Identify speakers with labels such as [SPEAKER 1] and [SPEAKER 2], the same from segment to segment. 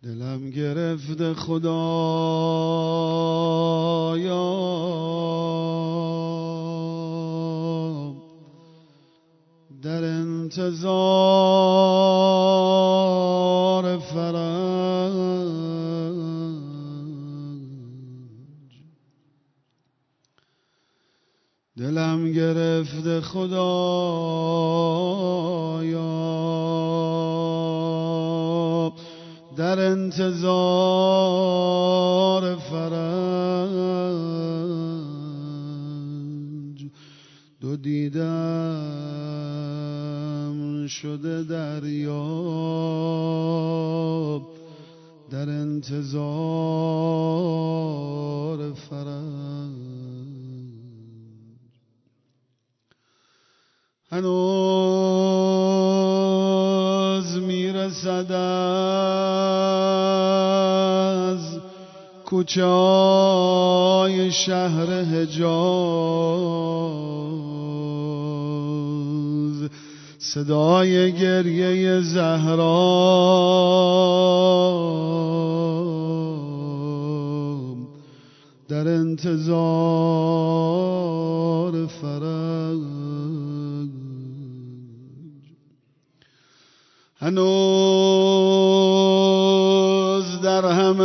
[SPEAKER 1] دلم گرفته خدایا در انتظار فرج. دلم گرفته خدایا در انتظار فرج. دو دیدم شده دریاب در انتظار فرج. هنوز میرسد از کوچه های شهر حجاز صدای گریه زهرا در انتظار فرج. هنوز در همه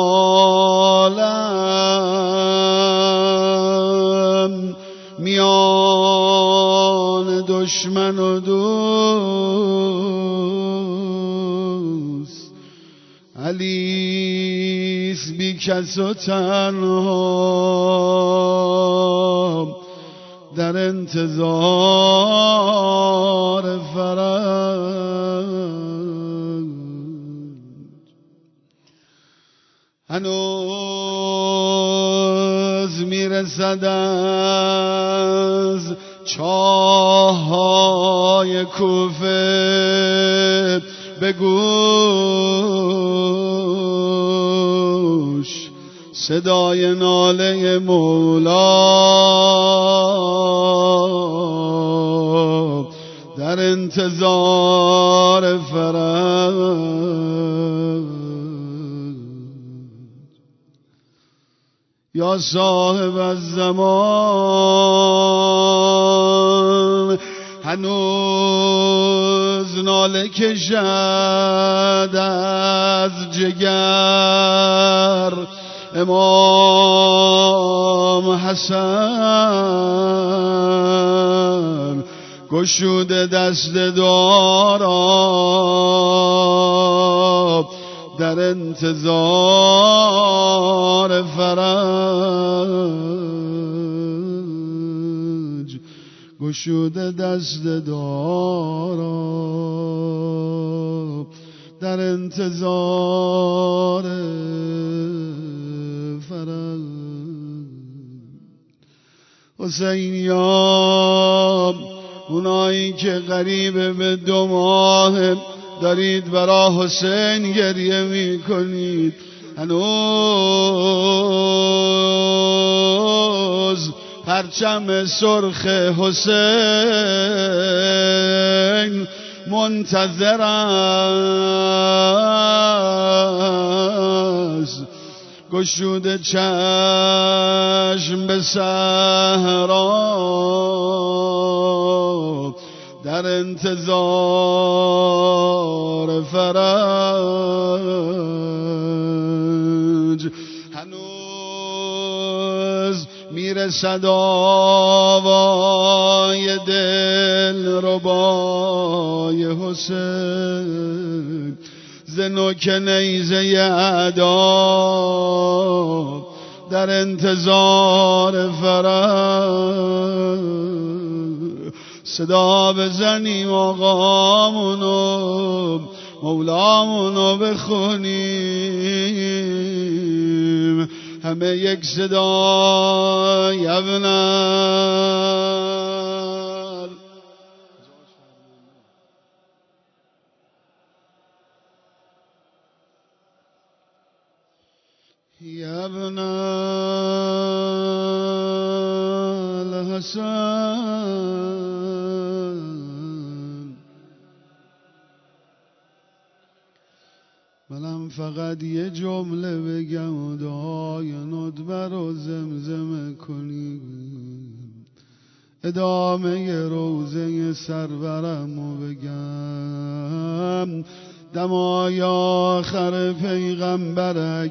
[SPEAKER 1] عالم میان دشمن و دوست علیس بی کس و تنها در انتظار فرج. هنوز میرسد از چاه‌های کوفه به گوش صدای ناله مولا در انتظار فرج. یا صاحب الزمان هنوز ناله کشد از جگر امام حسن گشوده دست دارا در انتظار فرج. گشوده دست دارا در انتظار فرج. حسینیان اونایی که قریب به 2 ماه دارید برا حسین گریه می کنید، هنوز پرچم سرخ حسین منتظر است. گشوده چشم به صحرا در انتظار فرج. هنوز میرسد آوای دلربای حسین ز نوک نیزه اعدا در انتظار فرج. صدا بزنیم آقامونو مولامونو بخونیم همه یک صدا یبنر یبنر الحسن. منم فقط یه جمله بگم و دعای ندبه رو زمزمه کنیم، ادامه روزه سرورم رو بگم، دمای آخر پیغمبر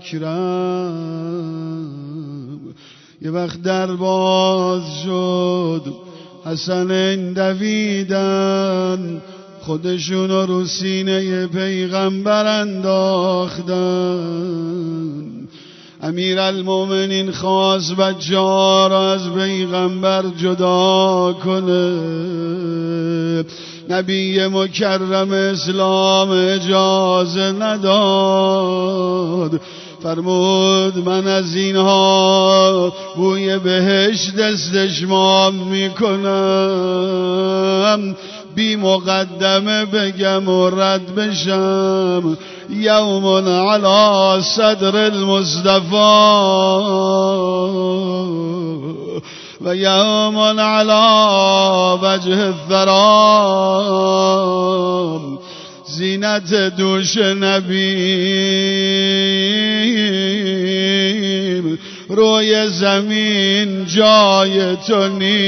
[SPEAKER 1] اکرم. یه وقت در باز شد، حسنین دویدن، خودشون رو سینه پیغمبر انداختن. امیرالمومنین خواست بچه‌ها را از پیغمبر جدا کنه، نبی مکرم اسلام اجازه نداد، فرمود من از اینها بوی بهشت استشمام میکنم، بی مقدمه بگم و رد بشم، یوم علی صدر المصطفی و یوم علی وجه الثرام، زینت دوش نبی روی زمین جای تو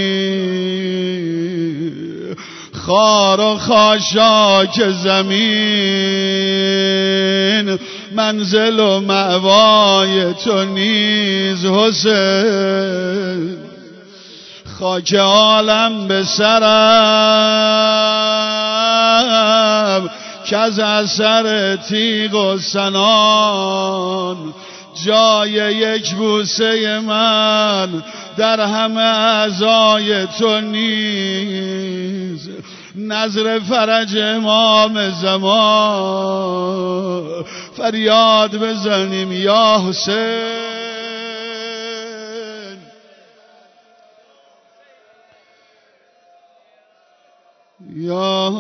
[SPEAKER 1] نیست، خار و خاشاک زمین منزل و مأوای تو نیز حسین. خاک عالم به سرم که از اثر تیغ و سنان، جای یک بوسه من در همه اعضای تو نیز، نظر فرج امام زمان، فریاد بزنیم یا حسین. یا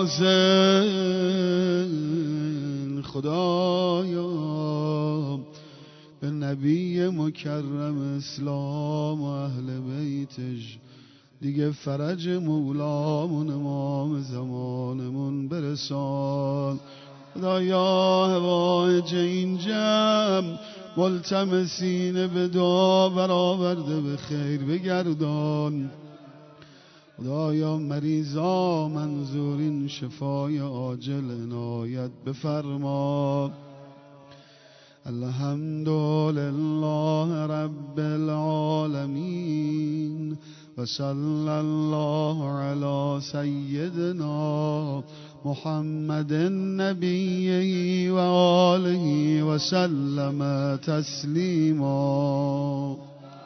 [SPEAKER 1] حسین، خدایا به نبی مکرم اسلام و اهل بیتش دیگه فرج مولامون امام زمانمون برسان. خدایا هوایج این جمع ملتمسین به دعا برآورده به خیر بگردان. خدایا مریضا منظورین شفای عاجل عنایت بفرما. الحمدلله رب العالمین و صلی الله علی سیدنا محمد نبی و آله و سلم تسلیما.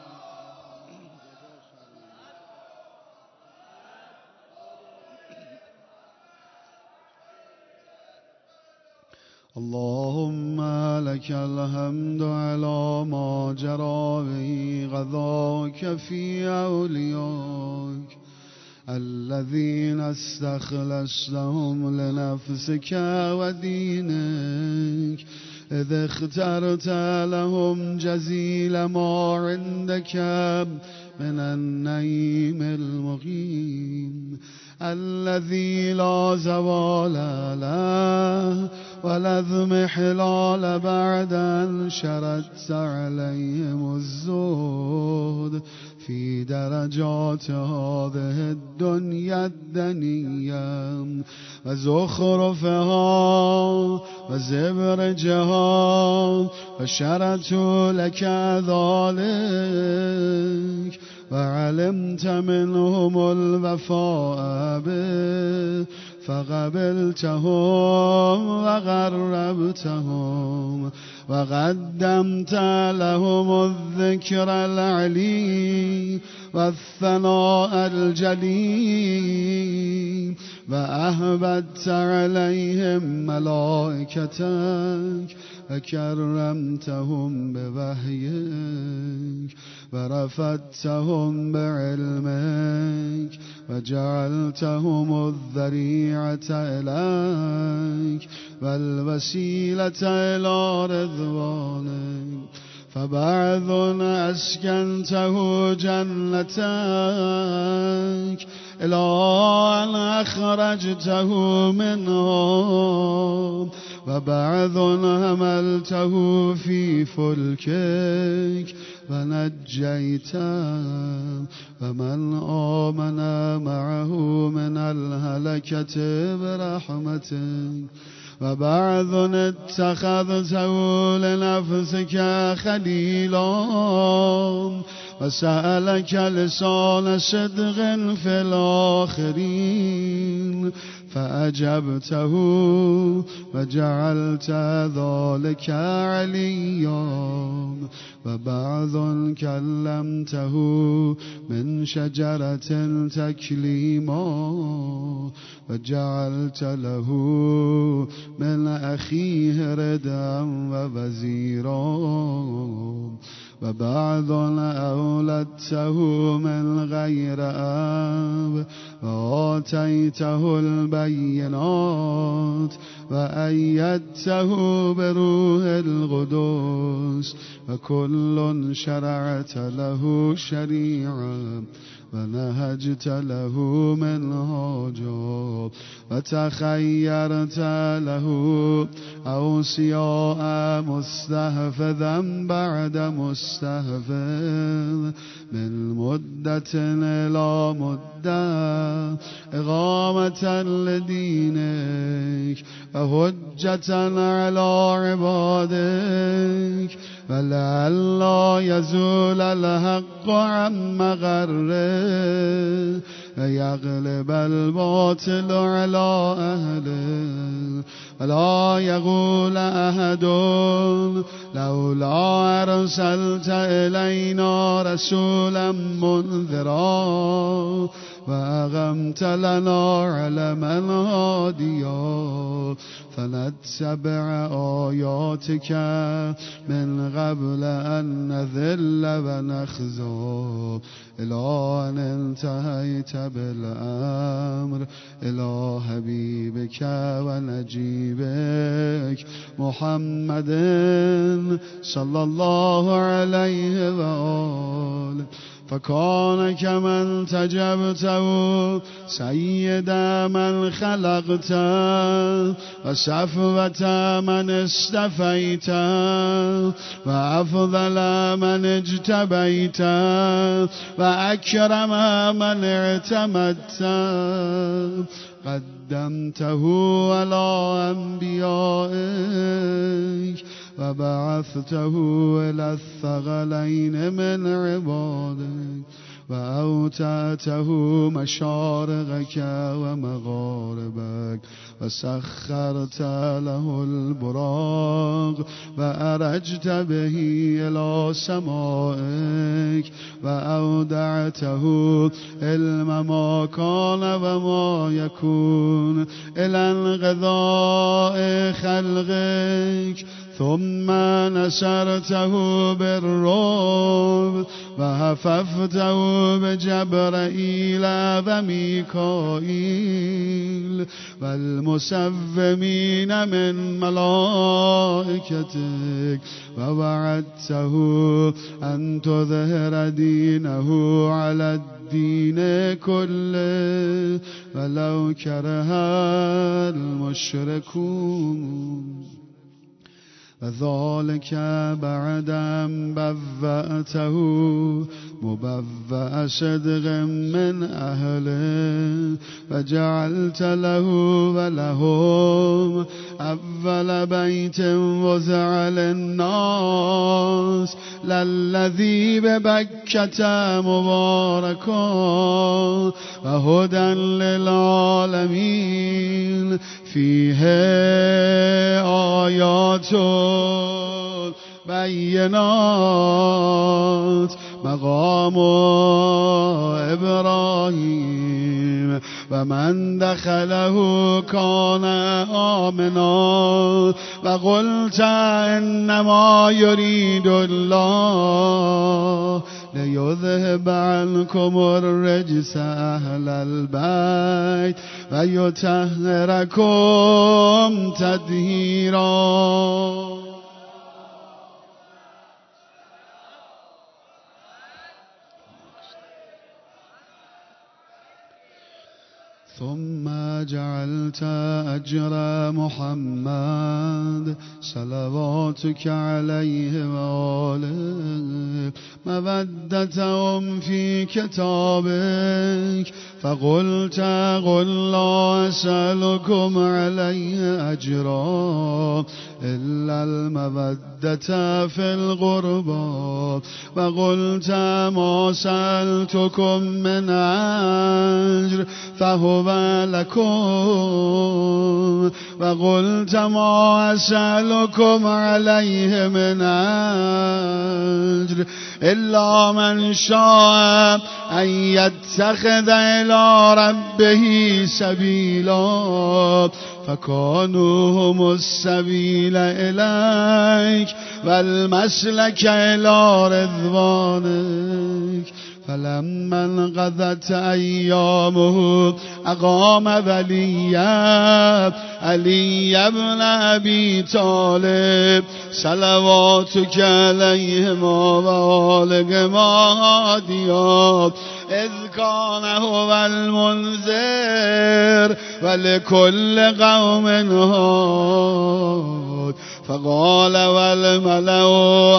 [SPEAKER 1] اللهم لك الحمد على ما جرى به قضاك في أوليائك الذين استخلصتهم لنفسك ودينك، إذ اخترت لهم جزيل ما عندك من النعيم المقيم الذي لا زوال له ولا اضمحلال بعد أن شردت عليهم الزهد في درجات هذه الدنيا الدنيا وزخرفها وزبرجها، وشرت لك ذلك وعلمت منهم الوفاء به فقبلتهم وقربتهم وقدمت لهم الذكر العلي والثناء الجليل، وأهبت عليهم ملائكتك وكرمتهم بوحيك ورفدتهم بعلمك وجعلتهم الذريعة إليك والوسيلة إلى رضوانك، فبعض أسكنته جنتك إلى أن أخرجته منهم وبعض حملته في فلكك ونجيته ومن آمن معه من الهلكة برحمتك وبعض اتخذته لنفسك خليلا وسألك لسان صدق في الآخرين فأجبته وجعلت ذلك عليا وبعض كلمته من شجرة تكليما وجعلت له من أخيه ردا ووزيرا وبعض أولدته من غير أب وآتيته البينات وأيدته بروح القدس وكل شرعت له شريعا ونهجت له منهاجا وتخيرت له أوصياء مستحفظا بعد مستحفظ من مدة إلى مدة إقامة لدينك وحجة على عبادك ولئلا يزول الحق عن مغره ويغلب الباطل على أهله ولا يقول أحد لولا أرسلت إلينا رسولا منذرا وأقمت لنا علما هاديا فنتبع آياتك من قبل أن نذل ونخزى إلى أن انتهيت بالأمر إلى حبيبك ونجيبك محمد صلى الله عليه وآله فكان كمن تجبته سيد من خلقت وصفوة من استفيت وأفضل من اجتبيت وأكرم من اعتمدت قدمته على أنبيائك وبعثته إلى الثقلين من عبادك وأوتاته مشارقك ومغاربك وسخرت له البراق وأرجت به إلى سمائك وأودعته علم ما كان وما يكون إلى انقضاء خلقك ثم نشرته بالرعب وهففته بجبرائيل وميكائيل والمسومين من ملائكتك ووعدته أن تظهر دينه على الدين كله ولو كره المشركون وذلك بعد أن بوأته مبوأ صدق من أهله وجعلت له ولهم أول بيت وزع للناس للذي ببكة مباركا وهدى للعالمين فيه آيات بينات مقام إبراهيم ومن دخله كان آمنا وقلت إنما يريد الله ليذهب عنكم الرجس أهل البيت ويطهركم تطهيرا. ثم جعلت أجر محمد صلواتك عليه وآله مودتهم في كتابك فقلت قل لا أسألكم عليه أجرا إلا المودة في القربى وقلت ما سألتكم من أجر فهو لكم وقلت ما أسألكم عليه من أجر إلا من شاء أن يتخذ إلى ربه سبيلا فكانوا هم السبيل إليك والمسلك إلى رضوانك فلما انقضت أيامه أقام علي بن أبي طالب صلواتك عليهما وآلهما هاديا إذ كان هو المنذر ولكل قوم هاد فقال والملأ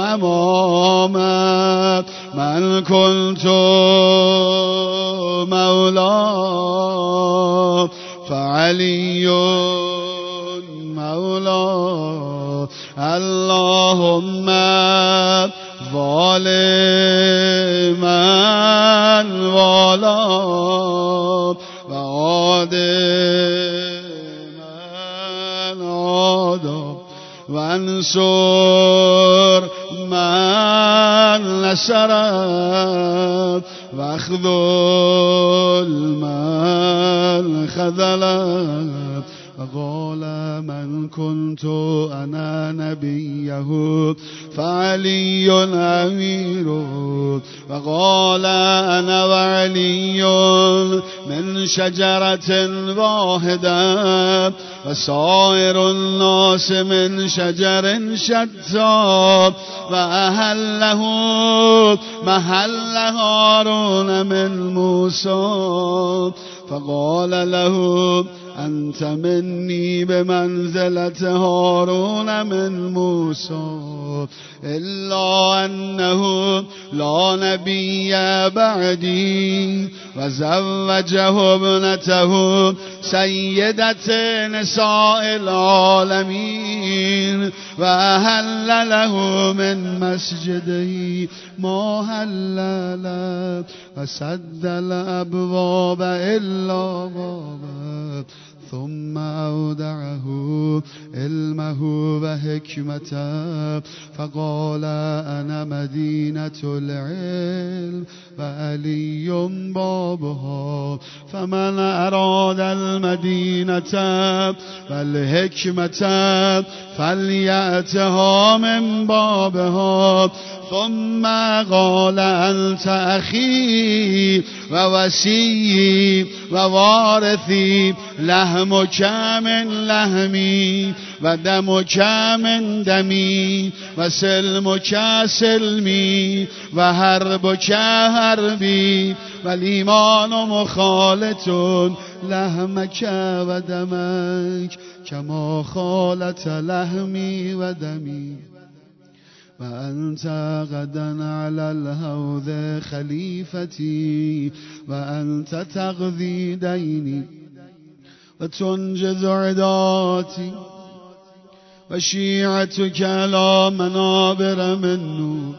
[SPEAKER 1] أمامه من كنت مولاه فعلي مولاه اللهم ظالما والاه وعادما عادا وانصر من نصر واخذل من خذل وقال من كنت أنا نبيه فعلي أميره وقال أنا وعلي من شجرة واحدة وسائر الناس من شجر شتى وأهله محل هارون من موسى فقال له أنت مني بمنزلة هارون من موسى إلا أنه لا نبي بعدي وزوجه ابنته سيدة نساء العالمين وأهل له من مسجده ما هلل وسد الأبواب إلا بابا ثم أودعه علمه وحكمته فقال أنا مدينة العلم وعلي بابها فمن أراد المدينة والحكمة فليأتها من بابها ثم قال أنت أخي ووسيي ووارثي لحمك من لحمي ودمك من دمي وسلمك سلمي وحربك حربي والإيمان مخالط لحمك ودمك كما خالت لحمي ودمي وأنت غدا على الهوذ خليفتي وأنت تقضي ديني وتنجز عداتي وشيعتك على منابر من نور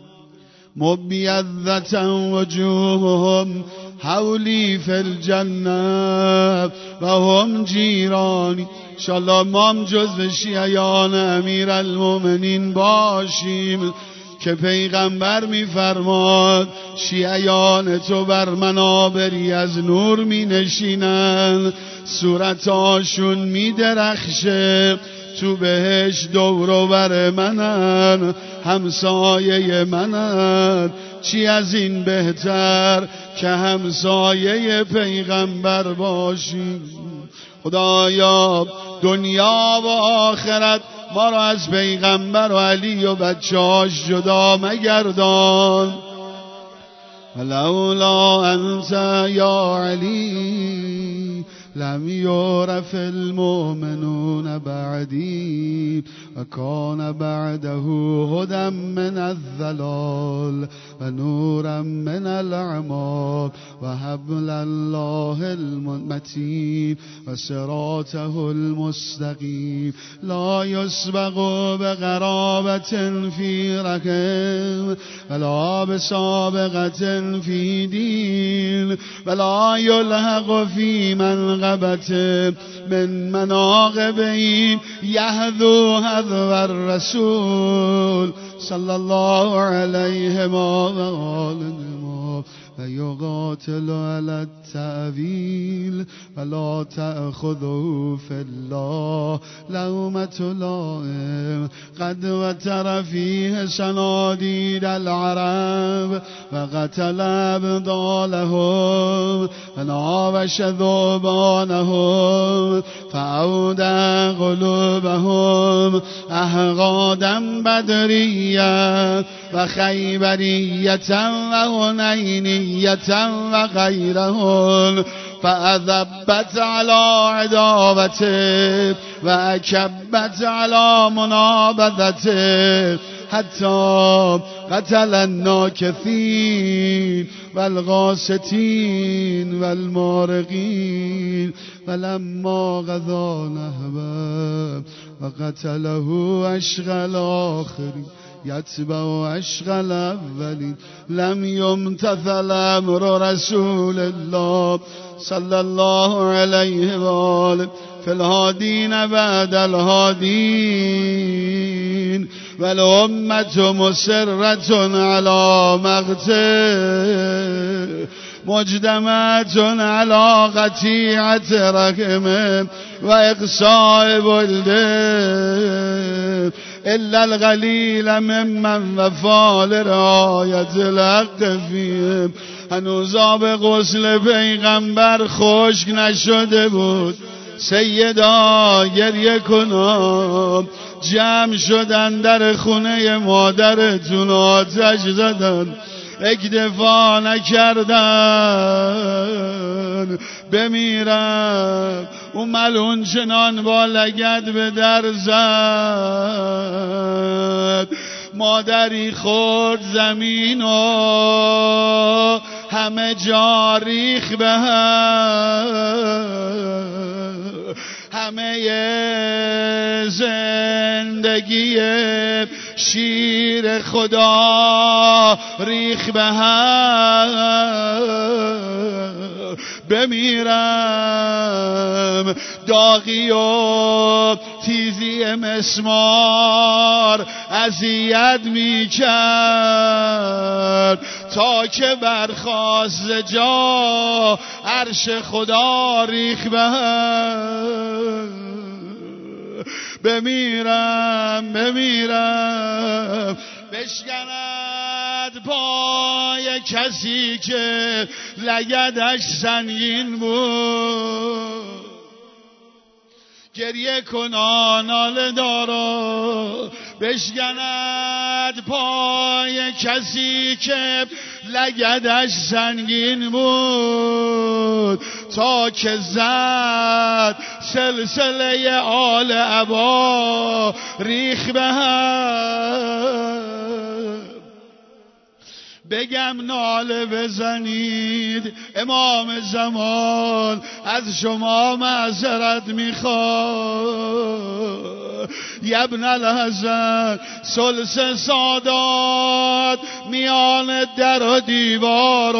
[SPEAKER 1] مبيضة وجوههم حولي في الجنة وهم جيراني انشالله ما هم جزو شیعیان امیر المؤمنین باشیم که پیغمبر میفرماد شیعیان تو بر منابری از نور می نشینن صورتاشون می درخشه تو بهش دور و بر منن همسایه منن چی از این بهتر که همسایه پیغمبر باشیم خدایا دنیا و آخرت ما را از پیغمبر و علی و بچه‌هاش جدا مگردان ولولا انت یا علی لم يعرف المؤمنون بعدي وكان بعده هدى من الضلال ونورا من الأعمى وحبل الله المتين وصراطه المستقيم لا يسبق بقرابة في رحم ولا بسابقة في دين ولا يلحق في منقبة من مناقبه يهذو هذو الرسول صلى الله عليه وآله ويقاتل على التأويل ولا تأخذه في الله لومة لائم قد وتر فيه صناديد العرب وقتل أبطالهم وناوش ذوبانهم فأودع قلوبهم أحقادا بدريا وخيبرية وهنينية وغيرهن فأذبت على عداوته وأكبت على منابذته حتى قتل الناكثين والغاستين والمارقين فلما غزا نهبه وقتله أشقى الآخرين يتبع عشق الأولين لم يمتثل أمر رسول الله صلى الله عليه وآله في الهادين بعد الهادين والأمة مسرة على مقته مجدمة على قطيعة رحمه وإقصاء بلده إلا الغلیل ممن وفا لرعایت الحق فیهم. هنوز آب غسل پیغمبر خشک نشده بود. سیدا گریه کنم، جمع شدن در خونه مادرتون، آتش زدن، اکتفا نکردن بمیرم. اون ملعون چنان با لگد به در زد، مادری خورد زمین و همه جا ریخ به هم. همه زندگی شیر خدا ریخ به هم. بمیرم داغی و تیزی مسمار اذیت میکرد تا که برخاست جا عرش خدا ریخ به هم. بمیرم بشکند پای کسی که لگدش سنگین بود. گریه کنان ناله دارا، بشکند پای کسی که لگدش سنگین بود، تا که زد سلسله آل عبا ریخ به هم. بگم ناله بزنید امام زمان، از شما معذرت میخواد. ابن الحسن ثلث سادات میان در و دیوار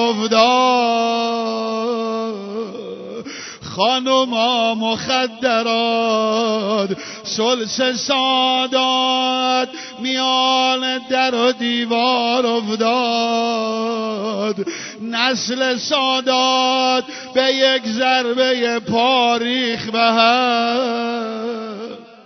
[SPEAKER 1] افتاد. خانوما مخدرات ثلث سادات میان در و دیوار افتاد. نسل سادات به یک ضربه پا ریخت به هم.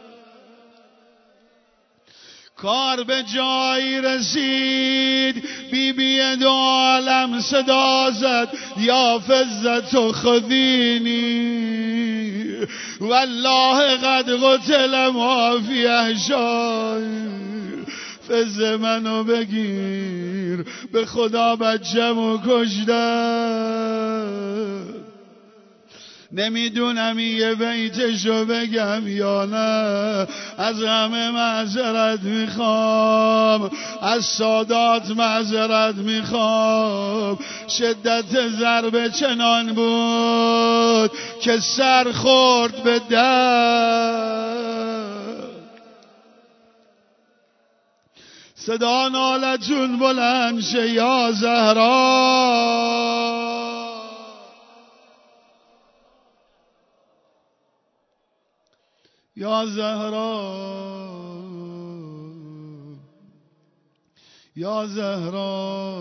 [SPEAKER 1] کار به جایی رسید، بی دو عالم صدا زد یا فزت و خذینی والله قد قتل ما فی احشایی. فز منو بگیر، به خدا بچه‌مو کشتن. نمیدونم یه بیتشو بگم یا نه. از همه معذرت میخوام، از سادات معذرت میخوام. شدت ضربه چنان بود که سر خورد به در. صدا نالتون بلند شه یا زهرا، یا زهرا، یا زهرا.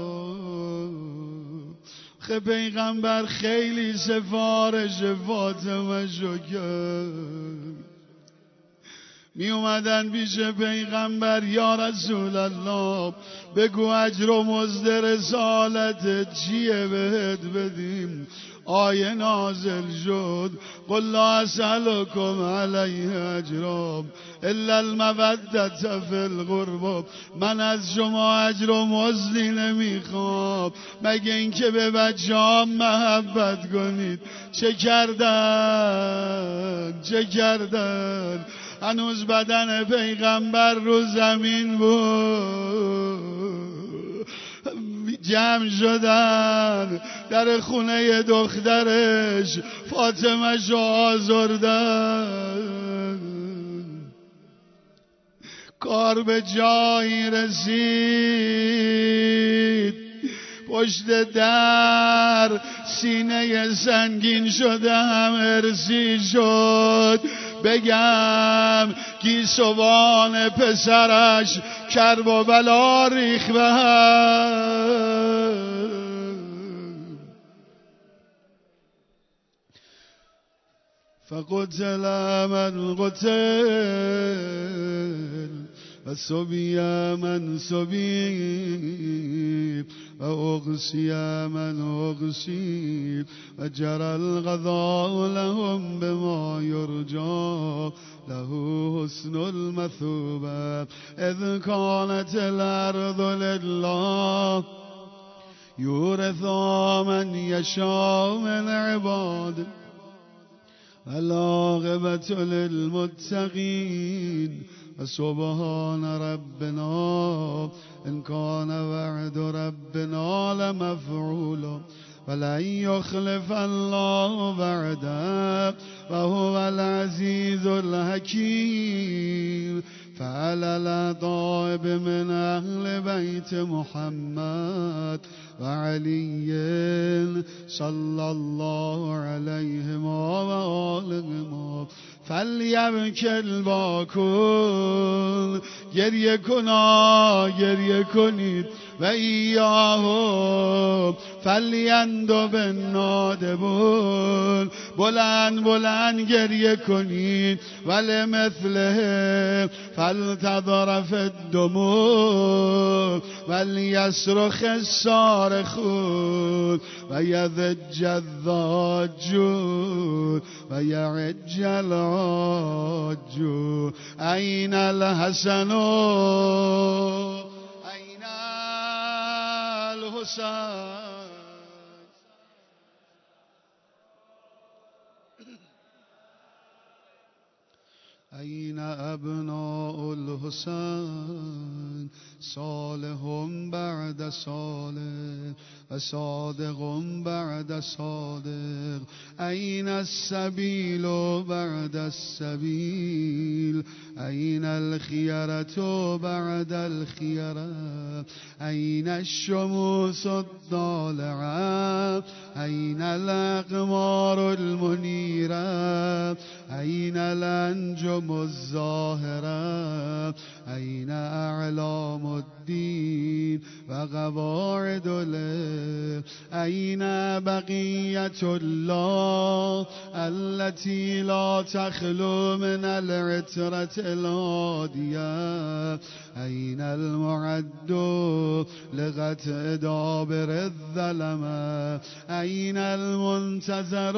[SPEAKER 1] پیغمبر خیلی سفارش فاطمه شو کرد. می اومدن پیش پیغمبر، یا رسول الله بگو اجر و مزد رسالت چیه بهت بدیم. آیه نازل شد قل لا اسألكم علیه اجرا الا المودة فی القربى. من از شما اجر و مزدی نمیخوام مگه اینکه به بچه‌هام محبت کنید. چه کردن هنوز بدن پیغمبر رو زمین بود. جمع شدن در خونه دخترش فاطمه شو آزردن. کار به جایی رسید، پشت در سینه سنگین شده هم ارسی شد. بگم گیسوان پسرش کرب و بلا ریخ به هم. فقتل من قتل و سبی من سبی و اغسی من اغسی و جرى القضاء لهم بما يرجى له حسن المثوبة. اذ كانت الارض لله يورث من يشاء من عباده والعاقبة للمتقين. سبحان ربنا إن كان وعد ربنا لمفعولا ولن يخلف الله وعده وهو العزيز الحكيم. فعلى الطائب من أهل بيت محمد وعلي صلى الله عليهم وآلهم فلیبک الباکون. گریه کنید و ایاهم فلیندب النادبون. بلند گریه کنید ولمثله فلتضرف الدموع ولیصرخ الصارخون و یضج الضاجون و یعج العاجون. این الحسن این الحسن. این ابناء الحسن صالح بعد صالح و صادق بعد صادق. این السبیل بعد السبیل. این الخیرة بعد الخیرة. این الشموس الطالعة. این الاقمار المنیرة. این الانجم الظاهرة. این اعلام الدین و قواعد العلم. این بقیة الله التي لا تخلو من العترة الهادية. این المعد لقطع دابر الظلمة. این المنتظر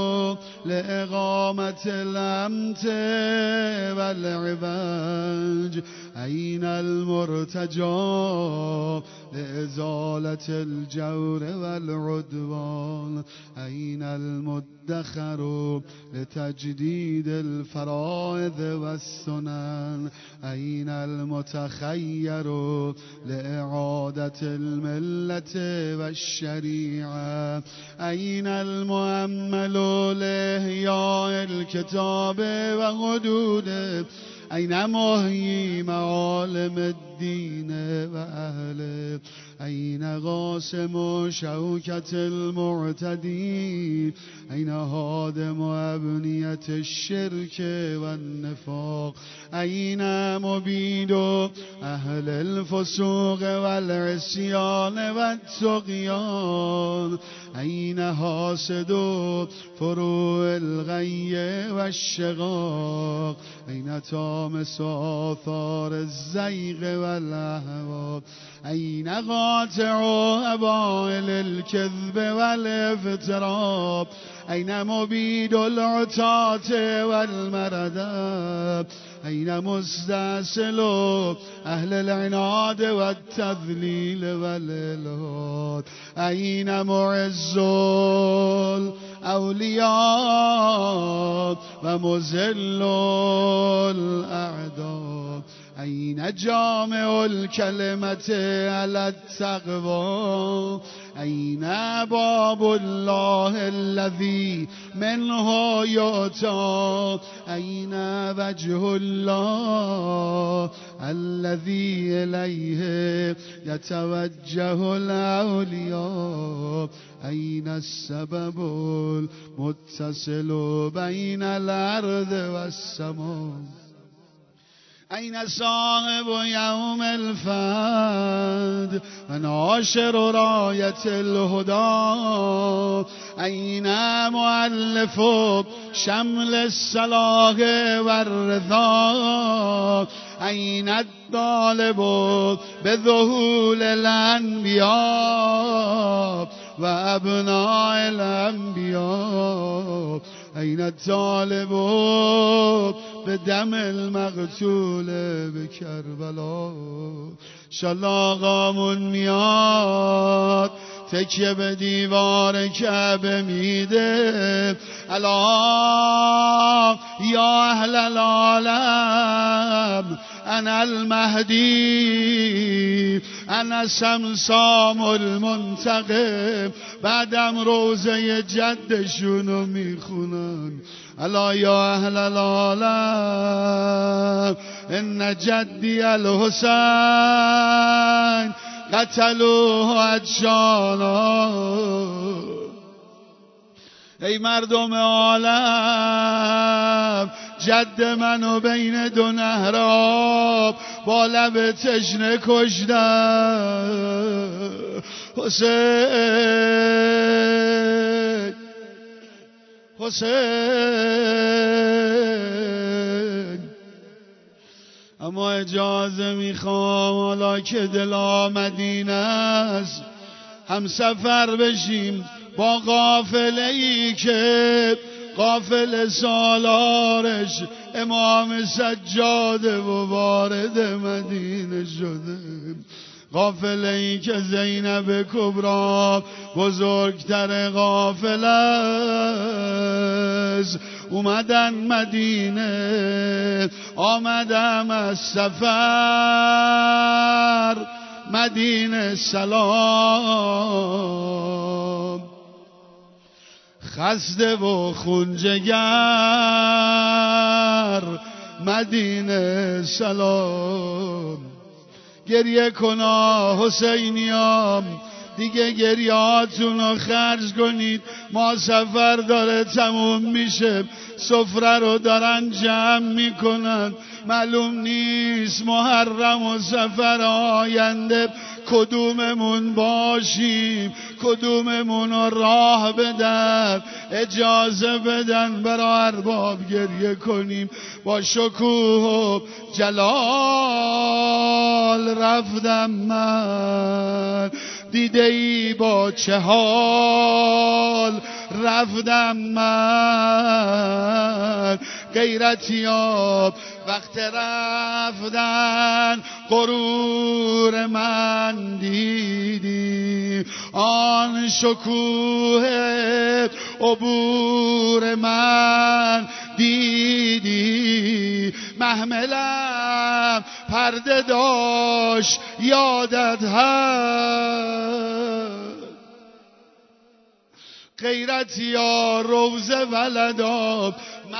[SPEAKER 1] لإقامة الأمت والعباج. این المرتجى لإزالة الجور والعدوان أين المدخر لتجديد الفرائض والسنن أين المتخير لإعادة الملة والشريعة أين المؤمل لإحياء الكتاب وحدوده أين محيي معالم الدين وأهله أين غاسم شوكة المعتدين أين هادم أبنية الشرك والنفاق أين مبيد أهل الفسوق والعصيان والطغيان أين حاسد فروع الغي والشقاق أين طامس آثار الزيغ والأهواء أين قاطع أبائل الكذب والافتراء أين مبيد العتاة والمردة أين مستأصل أهل العناد والتذليل والإلحاد أين معز الأولياء ومذل الأعداء أين جامع الكلمة على التقوى أين باب الله الذي منه يؤتى أين وجه الله الذي إليه يتوجه الأولياء أين السبب المتصل بين الأرض والسماء أين صاحب يوم الفد وناشر راية الهدى أين مؤلف شمل الصلاح والرضا أين الطالب بذهول الأنبياء وأبناء الأنبياء أين الطالب بدم المقتول بکربلا شالله آقامون میاد تکیه به دیوار کعبه میده الا یا اهل العالم انا المهدی انا سمسام المنتقم بعدم روزه جدشونو میخونن الا یا اهل العالم ان جدی الحسین قتلوه عطشانا ای مردم عالم جد منو بین دو نهر آب با لب تشنه کشتن حسین حسین اما اجازه میخوام حالا که دل مدینه است هم سفر بشیم با قافله ای که قافله سالارش امام سجاده و وارد مدینه شده قافله ای که زینب کبرا بزرگتر قافله است اومدن مدینه آمدم از سفر مدینه سلام خسته و خونجگر مدینه سلام گریه کنا حسینیام دیگه گریهاتون رو خرج کنید ما سفر داره تموم میشه سفره رو دارن جمع میکنن معلوم نیست محرم و سفر آینده کدوممون باشیم کدوممون رو راه بدن اجازه بدن برای ارباب گریه کنیم با شکوه و جلال رفتم من دیده ای با چه حال رفتم من غیرتیاب وقت رفتن غرور من من دیدی، آن شکوه عبور من دیدی. محملم پرده داشت یادت هست، غیرت یا روزه ولداب.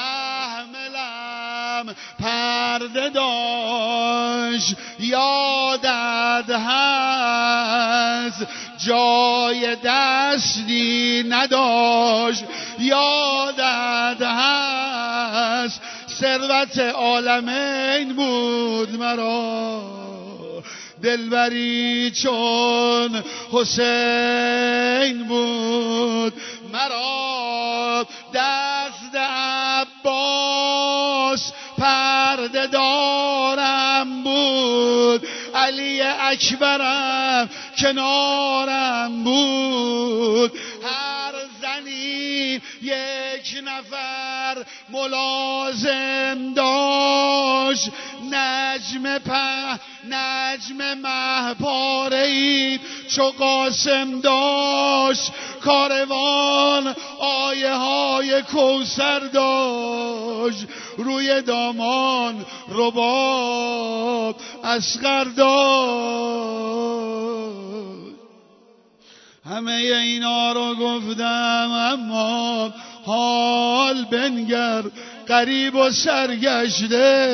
[SPEAKER 1] محملم پرده داشت یادت هست، جای دستی نداشت یادت هست. ثروت عالمین بود مرا، دلبری چون حسین بود مرا. دست عباس پرده دارم بود، علی اکبرم کنارم بود. هر زنی یک نفر ملازم داشت، نجم مهپاره‌ای چو قاسم داشت. کاروان آیه های کوثر داشت، روی دامان رباب اصغر داشت. همه اینا رو گفتم اما حال بنگر غریب و سرگشته.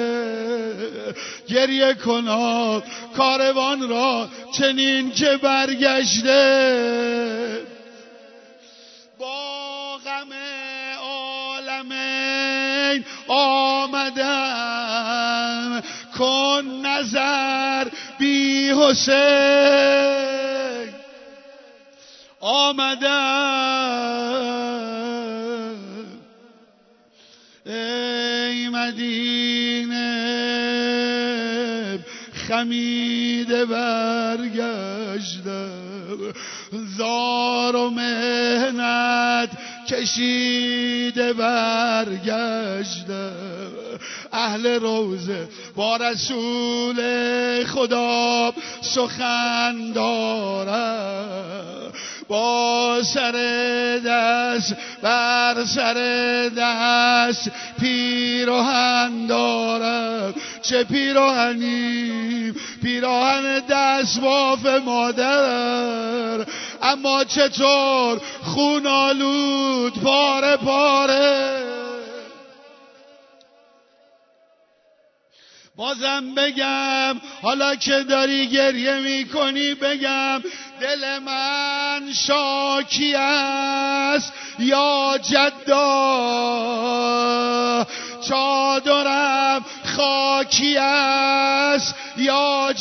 [SPEAKER 1] گریه کنا کاروان را چنین که برگشته. با غم عالمین آمدم، کن نظر بی حسین آمدم. ای مدینه خمیده برگشتم، زار و مهنت کشیده برگشتم. اهل روزه با رسول خدا سخن دارم، با سر دست بر سر دست پیراهن دارم. چه پیراهنی؟ پیراهن دست باف مادر، اما چطور خون آلود پاره پاره. بازم بگم حالا که داری گریه میکنی، بگم دل من شاکی است یا جدا، چادرم خاکی است یا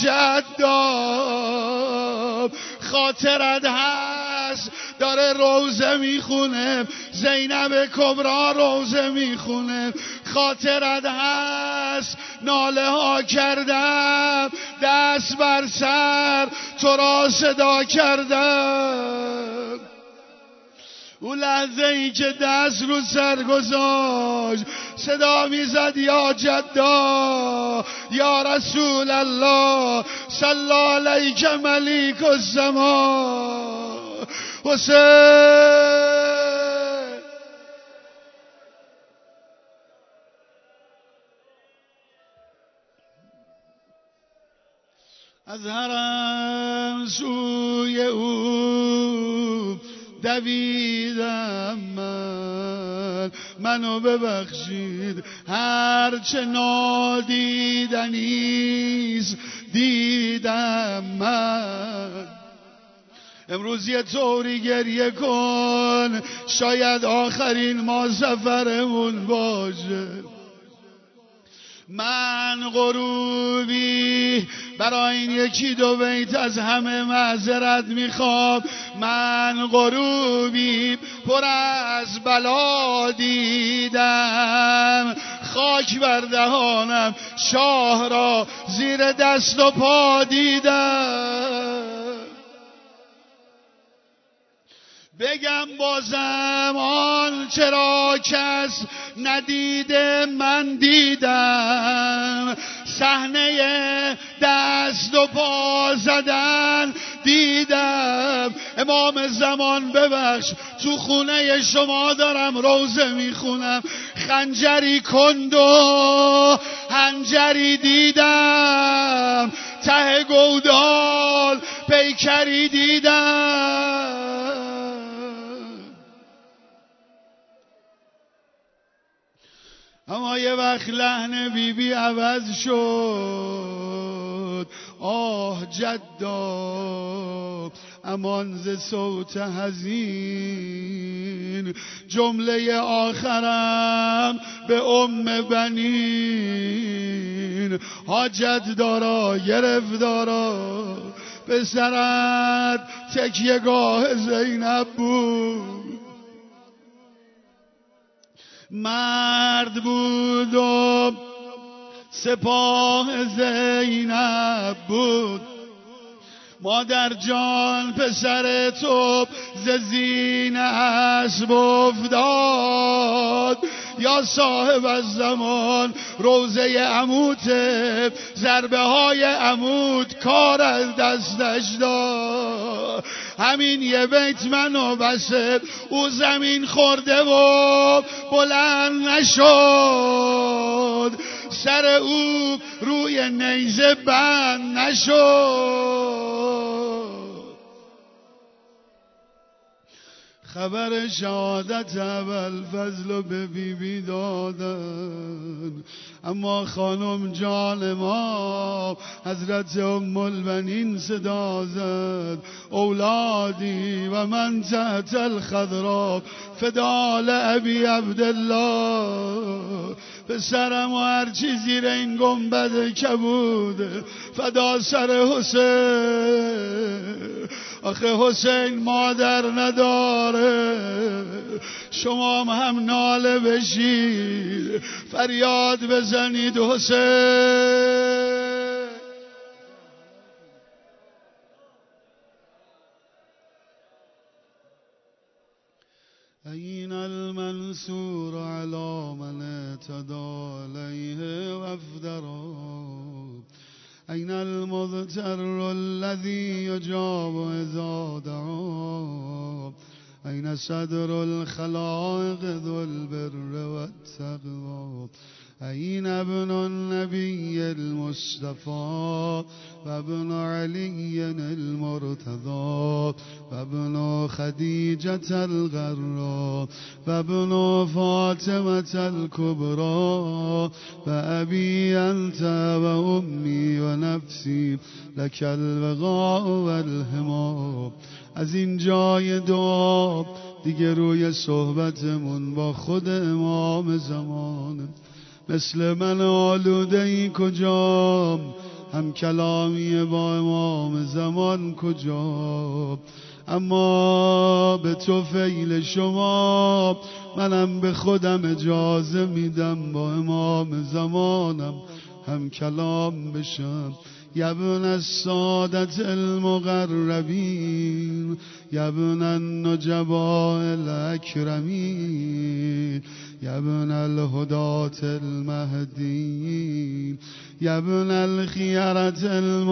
[SPEAKER 1] جدا. خاطرت هست داره روزه میخونه، زینب کبرا روزه میخونه. خاطرت هست ناله ها کردم، دست بر سر تو را صدا کردم. اون لحظه ای که دست رو سر گذاشت صدا میزد یا جدا یا رسول الله صلی علیک ملیک الزمان. حسین از حرم سوی او دویدم منو ببخشید هرچه نادیدنیست دیدم من. امروز یه طوری گریه کن، شاید آخرین ما سفرمون باشه. من غروبی برای این یکی دو بیت از همه معذرت میخوام. من غروبی پر از بلا دیدم، خاک بر دهانم شاه را زیر دست و پا دیدم. بگم بازم آن چرا کس ندیده من دیدم، صحنه دست و پا زدن دیدم. امام زمان ببخش، تو خونه شما دارم روزه میخونم، خنجری کند و هنجری دیدم، ته گودال پیکری دیدم. اما یه وقت لحن بیبی عوض شد. آه جدا امان ز صوت حزین، جمله آخرم به ام بنین. حاجت دارا گرفتارا پسرت تکیهگاه زینب بود، مرد بود و سپاه زینب بود. مادر جان پسر تو ز زین اسب افتاد، یا صاحب الزمان روزه عموته، ضربه های عمود کار از دستش داد. همین یه بیت منو بسه، او زمین خورده و بلند نشد، سر او روی نیزه بند نشد. خبر شهادت ابوالفضل به بیبی دادن، اما خانم جان ما حضرت ام البنین صدا زد، اولادی و من تحت الخضرا فدا لابی عبدالله. پسرم و هر چی زیر این گنبد کبوده فدا سر حسین. آخه حسین مادر نداره، شما هم ناله بشید، فریاد بزنید حسین. این المنصور على من اعتدى علیه وافدرا، این المضطر الذي يجاب اذا دعا، این صدر الخلائق ذو البر والتقوى، این ابن النبی المصطفى و ابن علی المرتضى و ابن خدیجة الغرا و ابن فاطمة الكبرى و ابی انت و امی و نفسی لک الوقاء والحما. از این جای دعا دیگه روی صحبتمون با خود امام زمان. مثل من آلوده ای کجا، هم کلامی با امام زمان کجا. اما به توفیل شما منم به خودم اجازه میدم با امام زمانم هم کلام بشم. یبن السادة المقربین، یبن النجباء الاکرمین، یبن الهداة المهدیین، یبن الخیرة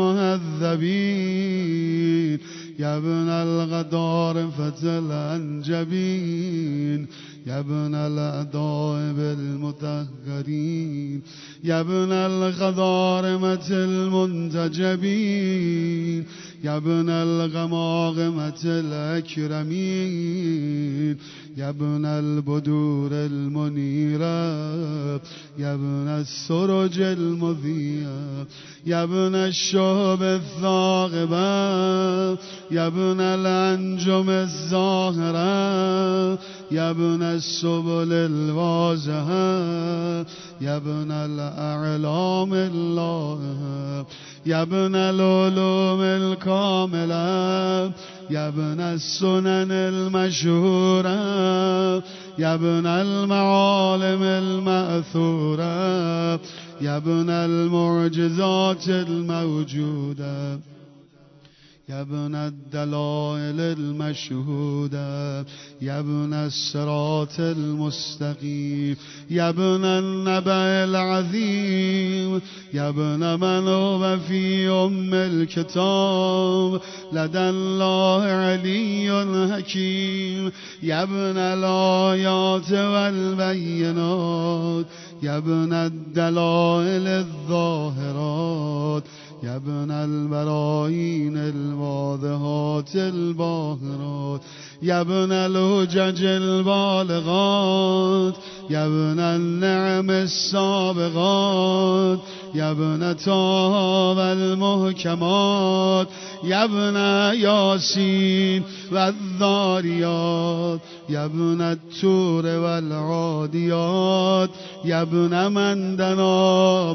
[SPEAKER 1] المهذبین، یبن الغضارفة الانجبین، یبن الادائب المطهرین، یبن الغضارمة المنتجبین، یبن الغماغمة الاکرمین، یبن البدور المنیرة، یبن السرج المضیئة، یبن الشهب الثاقبة، یبن الانجم الزاهرة، یبن السبل الواضحة، یبن الاعلام اللائحة، یبن العلوم الكاملة، یبن السنن المشهورة، یبن المعالم المأثورة، یبن المعجزات الموجودة، يا ابن الدلائل المشهودة يا ابن الصراط المستقيم يا ابن النبأ العظيم يا ابن من هو في أم الكتاب لدى الله علي حكيم يا ابن الآيات والبينات يا ابن الدلائل الظاهرات يا ابن البراهين الواضحات الباهرات يا ابن الحجج البالغات يا ابن النعم السابغات يا ابن طه المحكمات يا ابن ياسين والذاريات يا ابن التور والعاديات يا ابن من دنا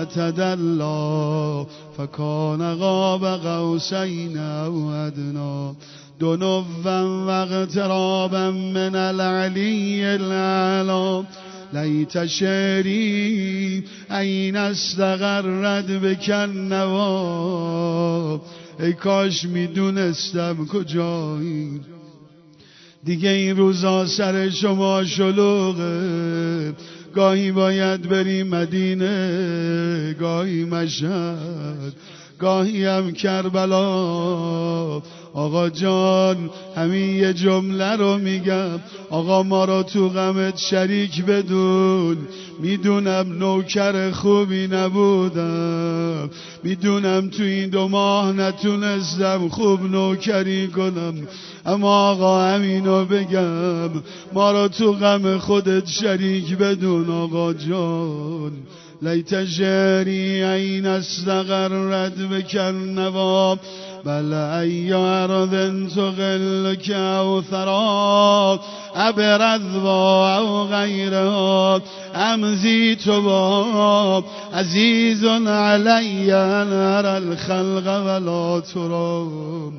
[SPEAKER 1] فتدلى فكان قاب قوسين أو أدنى دنوا واغترابا من العلي الأعلى لیت شعری این استقرت بک النوا ای کاش میدونستم کجایی دیگه این روزا سر شما شلوغه گاهی باید بریم مدینه گاهی مشهد گاهی هم کربلا آقا جان همین یه جمله رو میگم آقا ما رو تو غمت شریک بدون میدونم نوکر خوبی نبودم میدونم تو این 2 ماه نتونستم خوب نوکری کنم اما آقا همینو بگم ما رو تو غم خودت شریک بدون آقا جان لیت شعری این استقرت بک النوا بل ای ارض تقل کوثرا ابرد و او غیرها امزی تو عزیز علی نر الخلق ولا ترام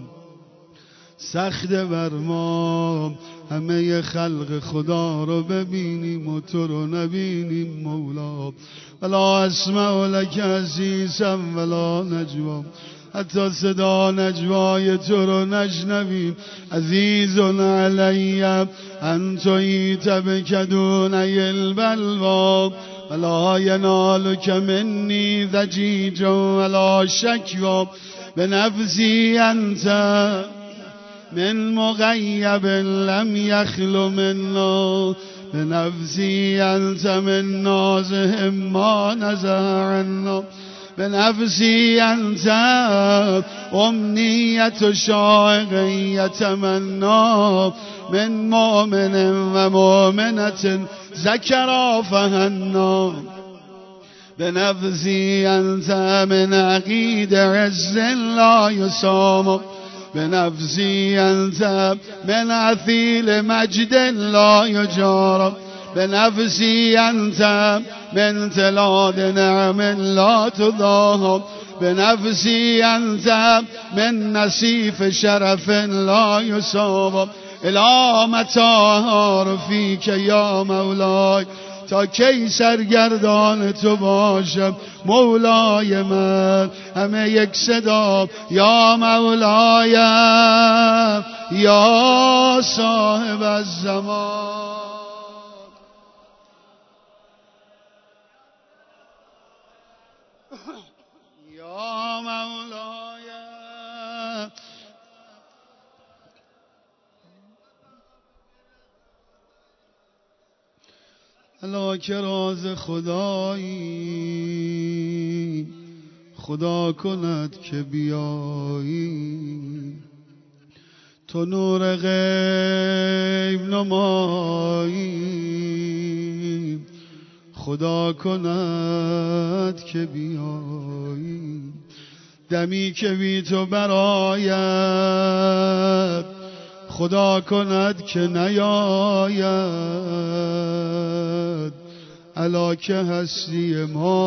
[SPEAKER 1] سخت بر ما همه خلق خدا رو ببینیم و تو رو نبینیم مولا ولا اسمع لک عزیزا ولا نجوا حتی صدا نجوای تو رو نشنویم عزیز علی ان تحیط بک دون البلوا ولا ینالک منی ضجیج ولا شکوا بنفسی انت من مغیب لم یخل منا بنفسی انت من نازه ما نزه عنا بنفسی انت امنیت شائق یتمنا من مؤمن و مؤمنت ذکرا فهنا بنفسی انت من عقید عز لا یسام بنفسی انت من عثیل مجد لا یجار بنفسی انت من تلاد نعم لا تضاهى بنفسی انت من نصیف شرف لا یصاب الی متی رفیک یا مولای تا کی سرگردان تو باشم مولای من همه یک صدا یا مولای یا صاحب الزمان یا مولای الا که راز خدایی خدا کند که بیایی تو نور غیب نمایی خدا کند که بیایی دمی که بی تو براید خدا کند که نیاید الا که هستی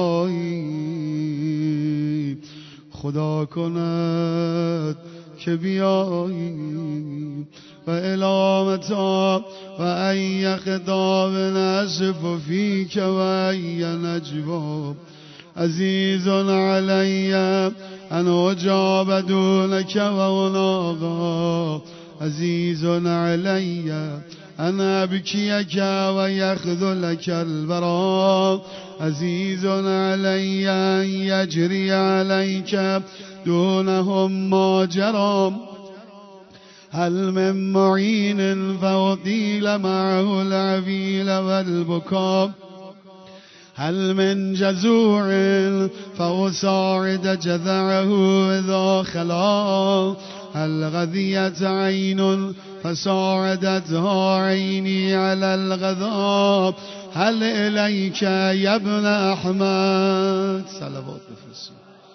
[SPEAKER 1] مایی خدا کند که بیایی و الامتا و ای خداب نصف فیک و ای نجوا عزیز علی أنا أجاب دونك وأناغا عزيز علي أن أبكيك ويخذلك البراء عزيز علي أن يجري عليك دونهم ما جرى هل من معين فأطيل معه العبيل والبكاء هل من جزوع فأساعد جذعه إذا خلا هل غذيت عين فساعدتها عيني على الغذاب هل إليك يا ابن أحمد صلوات بفرسي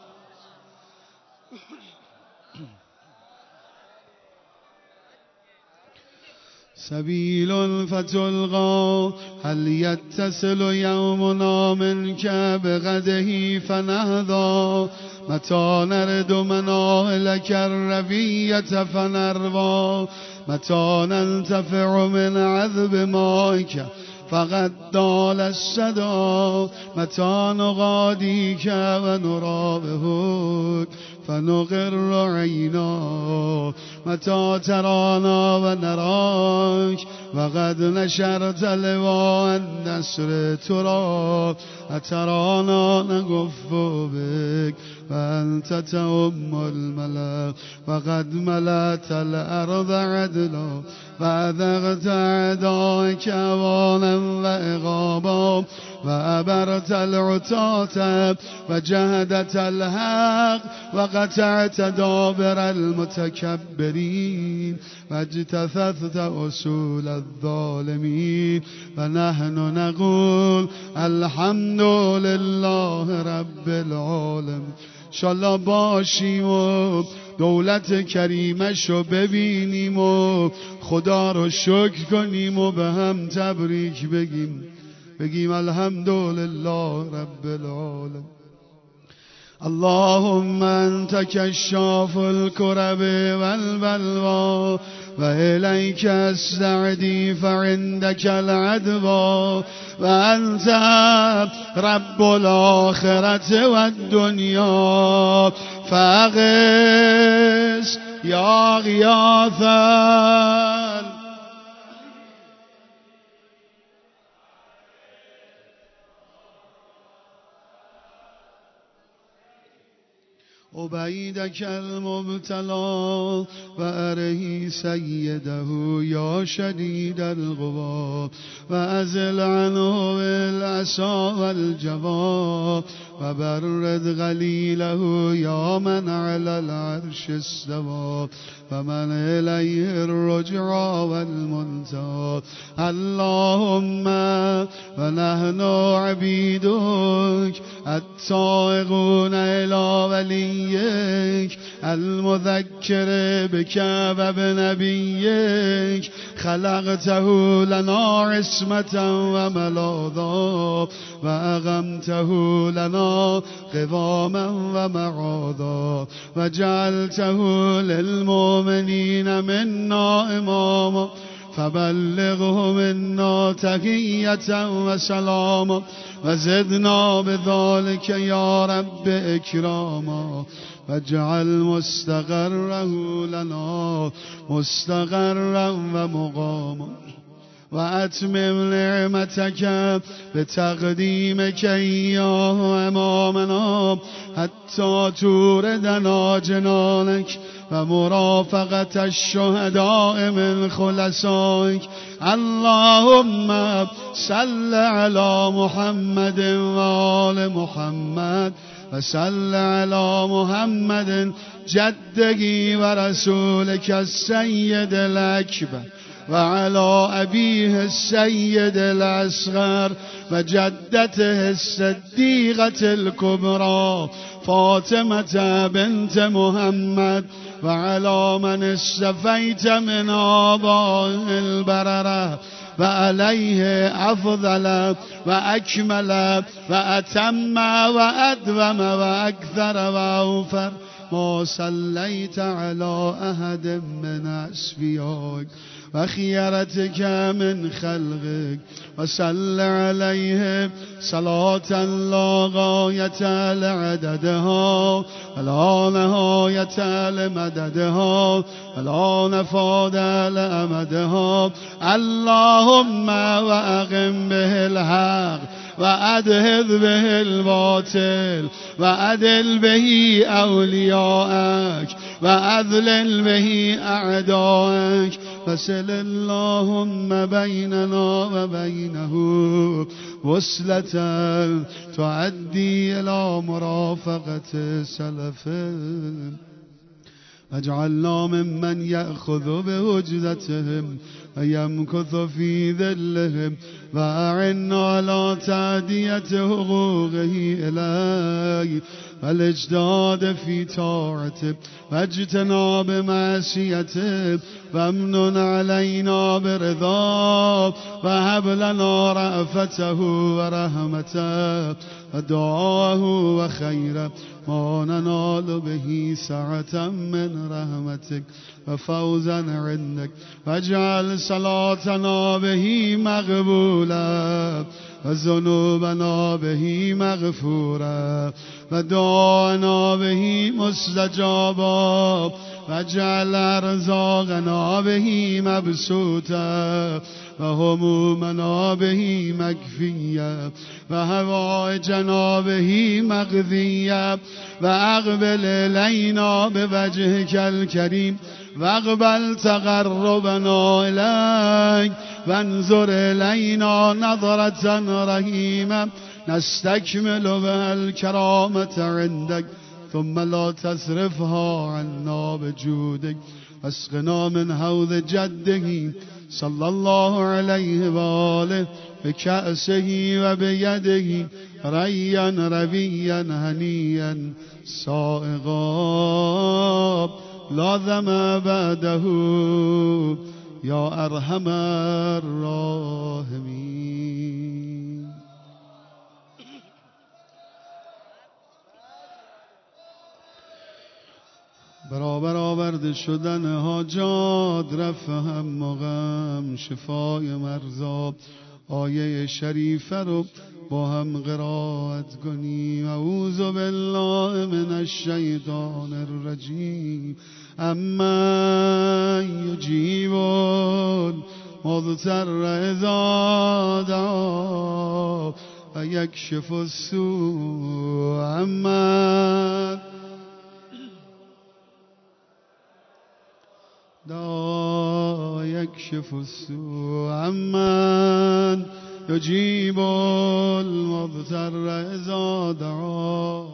[SPEAKER 1] سبيل فتلغى هل يتصل يومنا منك بغده فنهضى متى نرد مناهلك الربية فنروى متى ننتفع من عذب مائك فقد دال السدى متى نغاديك ونرابهك فنغر عينا متى ترانا ونراك وقد نشرت لواء النسر ترى أترانا نقف بك فأنت تؤم الملا وقد ملأت الأرض عدلا فأذغت أعدائك وانا وإغابا وأبرت العتاة وجهدت الحق وقطعت دابر المتكبرين واجتثثت أصول الظالمين ونحن نقول الحمد لله رب العالمين انشالله باشیم و دولت کریمش رو ببینیم و خدا رو شکر کنیم و به هم تبریک بگیم الحمدلله رب العالمین اللهم أنت كشاف الكرب والبلوى وإليك أستعدي فعندك العدوى وأنت رب الآخرة والدنيا فأغث يا غياثا عبيدك المبتلى وأره سيده يا شديد القوى وأزل عنه بالعصا والجوى وبرد غليله يا من على العرش استوى فمن إليه الرجعى والمنتهى اللهم ونحن عبيدك التائقون إلى وليك المذكر بك وبنبيك خلقته لنا عصمة وملاذا وأغمته لنا قواما ومعاذا وجعلته للمؤمنين منا إماما فبلغه منا تحية وسلاما وزدنا بذلك يا رب إكراما واجعل مستقره لنا مستقرا ومقاما وأتمم نعمتك بتقديمك إياه أمامنا حتى توردنا جنانك ومرافقة الشهداء من خلصائك اللهم صل على محمد وآل محمد وصل على محمد جده ورسولك السيد الأكبر وعلى أبيه السيد الأصغر وجدته الصديقة الكبرى فاطمة بنت محمد وعلى من استفيت من آبائه البررة وعليه أفضل وأكمل وأتم وأدوم وأكثر وأوفر ما صليت على أحد من أصفيائك وخيرتك من خلقك وصل عليه صلاة لا غاية لعددها ولا نهاية لمددها ولا نفاد لأمدها. اللهم وأقم به الحق وأدهذ به الباطل وأدل به أولياءك وأذلل به أعداءك فسل اللهم بيننا وبينه وصلة تعدي إلى مرافقة سلفه واجعلنا ممن يأخذ بهجدتهم ويمكث في ذلهم وأعنا على تأدية حقوقه إليه والاجتهاد في طاعته واجتناب معصيته وامنن علينا برضاه وهب لنا رأفته ورحمته ودعاه وخيره ما ننال به سعة من رحمتك وفوزا عندك واجعل صلاتنا به مقبولا وذنوبنا به مغفورا ودعانا به مستجابا واجعل أرزاقنا به مبسوطا وهمومنا به مكفيا وهوائجنا به مقضيا وأقبل إلينا بوجهك الكريم واقبل تقربنا إليك وانظر إلينا نظرة رحيمة نستكمل بها الكرامة عندك ثم لا تصرفها عنا بجودك واسقنا من حوض جده صلى الله عليه وآله بكأسه وبيده ريا ربيا هنيا سائغا لا ذم بعده يا أرحم الراحمين. برابر آورده شدن حاجات رفع هم و غم شفای مرضا آیه شریفه رو با هم قرائت کنیم. اعوذ بالله من الشیطان الرجیم. اما یجیب المضطر اذا دعا و یکشف السوء. اما دا يكشف السوء عمن يجيب المضطر إذا دعا